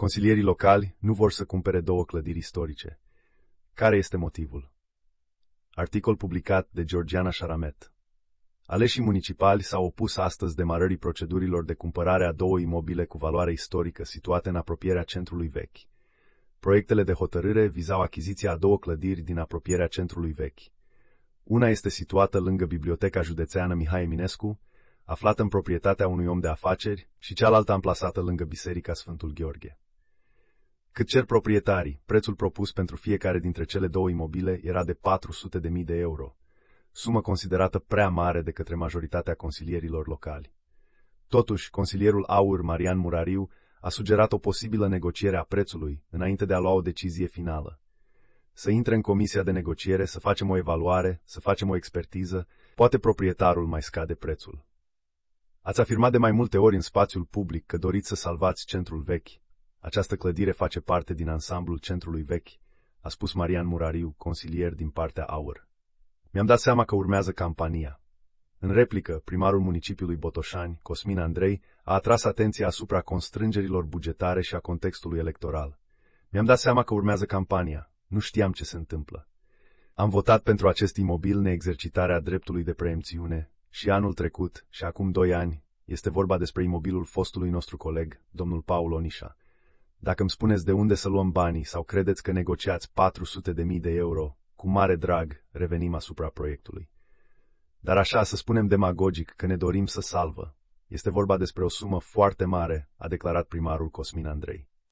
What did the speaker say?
Consilierii locali nu vor să cumpere două clădiri istorice. Care este motivul? Articol publicat de Georgiana Șaramet. Aleșii municipali s-au opus astăzi demarării procedurilor de cumpărare a două imobile cu valoare istorică situate în apropierea centrului vechi. Proiectele de hotărâre vizau achiziția a două clădiri din apropierea centrului vechi. Una este situată lângă Biblioteca Județeană Mihai Eminescu, aflată în proprietatea unui om de afaceri, și cealaltă amplasată lângă Biserica Sfântul Gheorghe. Cât cer proprietarii, prețul propus pentru fiecare dintre cele două imobile era de 400.000 de euro, sumă considerată prea mare de către majoritatea consilierilor locali. Totuși, consilierul AUR Marian Murariu a sugerat o posibilă negociere a prețului înainte de a lua o decizie finală. Să intre în comisia de negociere, să facem o evaluare, să facem o expertiză, poate proprietarul mai scade prețul. Ați afirmat de mai multe ori în spațiul public că doriți să salvați centrul vechi. Această clădire face parte din ansamblul centrului vechi, a spus Marian Murariu, consilier din partea AUR. Mi-am dat seama că urmează campania. În replică, primarul municipiului Botoșani, Cosmin Andrei, a atras atenția asupra constrângerilor bugetare și a contextului electoral. Mi-am dat seama că urmează campania. Nu știam ce se întâmplă. Am votat pentru acest imobil neexercitarea dreptului de preemțiune și anul trecut, și acum 2 ani, este vorba despre imobilul fostului nostru coleg, domnul Paul Onișa. Dacă îmi spuneți de unde să luăm banii sau credeți că negociați 400.000 de euro, cu mare drag revenim asupra proiectului. Dar așa, să spunem demagogic că ne dorim să salvă. Este vorba despre o sumă foarte mare, a declarat primarul Cosmin Andrei.